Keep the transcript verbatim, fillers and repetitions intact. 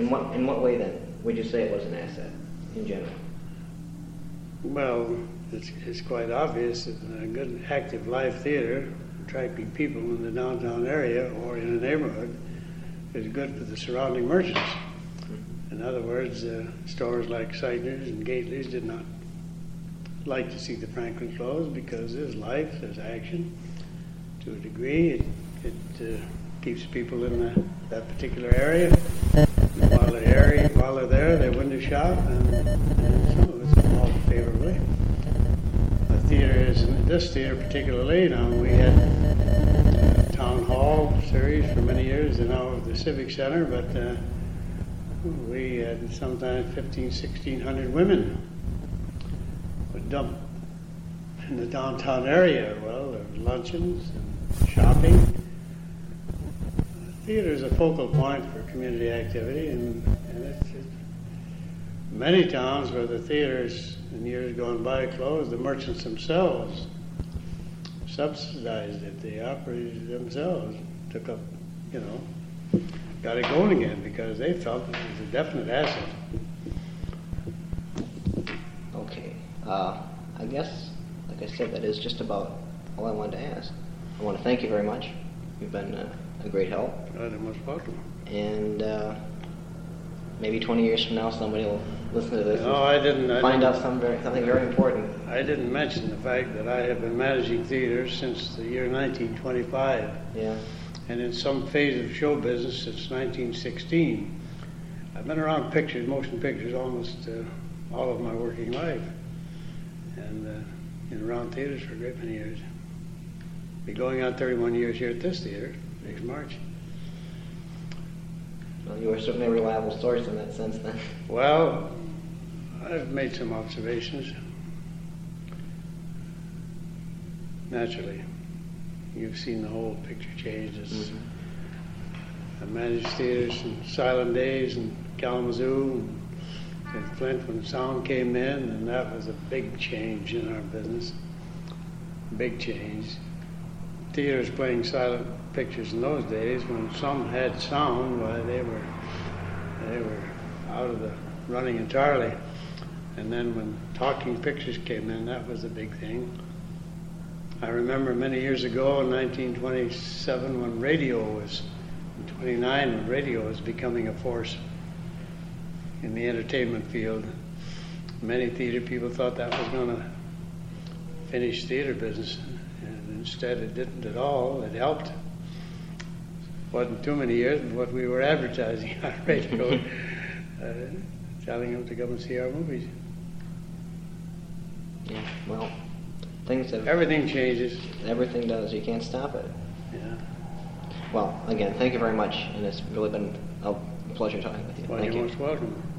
In what in what way then would you say it was an asset in general? Well, it's, it's quite obvious that a good active live theater attracting people in the downtown area or in a neighborhood is good for the surrounding merchants. In other words, uh, stores like Seidner's and Gately's did not like to see the Franklin close because there's life, there's action. To a degree, it, it uh, keeps people in the, that particular area. And while they're area, while they're there, they window shop, and, and so it's all favorably. The theater is, this theater particularly, you know, we had a town hall series for many years, and now the Civic Center, but uh, we had sometimes fifteen, sixteen hundred women would dump in the downtown area. Well, there were luncheons and shopping. The theater is a focal point for community activity, and, and it's, it's many towns where the theaters in years gone by closed, the merchants themselves subsidized it. The operators themselves took up, you know, got it going again because they felt it was a definite asset. Okay. Uh, I guess, like I said, that is just about all I wanted to ask. I want to thank you very much. You've been uh, a great help. God, you're most welcome. And uh, maybe twenty years from now, somebody will listen to this No, and I didn't. I find didn't, out some very, something very important. I didn't mention the fact that I have been managing theaters since the year nineteen twenty-five. Yeah. And in some phase of show business since nineteen sixteen. I've been around pictures, motion pictures, almost uh, all of my working life. And uh, been around theaters for a great many years. Be going on thirty-one years here at this theater next March. Well, you are certainly a reliable source in that sense then. Well, I've made some observations. Naturally, you've seen the whole picture change. As mm-hmm. I managed theaters in Silent Days and Kalamazoo and, and Flint when sound came in, and that was a big change in our business. Big change. Theaters playing silent pictures in those days, when some had sound, why they were they were out of the running entirely. And then when talking pictures came in, that was a big thing. I remember many years ago in nineteen twenty-seven when radio was, in twenty-nine when radio was becoming a force in the entertainment field. Many theater people thought that was going to finish theater business, and instead it didn't at all. It helped. Wasn't too many years, but what we were advertising on radio, uh, telling them to come and see our movies. Yeah, well, things have... Everything changes. Everything does. You can't stop it. Yeah. Well, again, thank you very much, and it's really been a pleasure talking with you. Well, thank you're you. most welcome.